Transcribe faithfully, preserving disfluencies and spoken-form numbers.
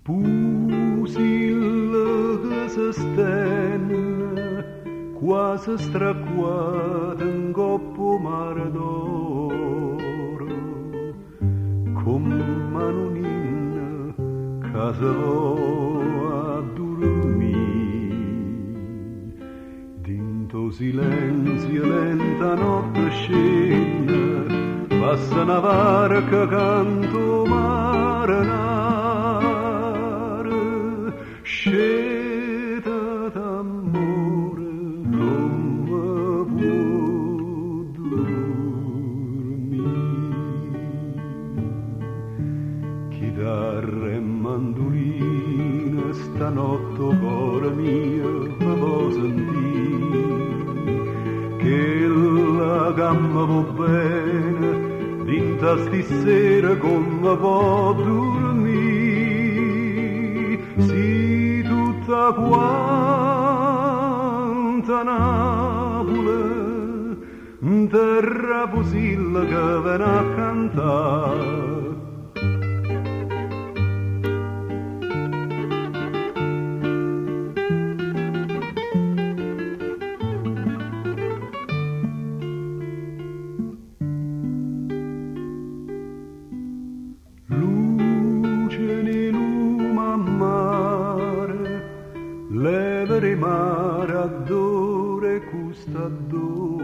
Pusil che s'estenne quasi straquata in coppo mare d'oro, come manonina casa a dormire. Dinto silenzio lenta notte scena, passa una barca canto marinare, sceta d'amore come può dormire. Chitarra e mandolina stanotte cuore mio mi può sentire, che la gamma va bene dinta sti sera come può dormire. Si tutta quanta Napoli in terra pusilla che viene a cantare. Levere mare adore custa adore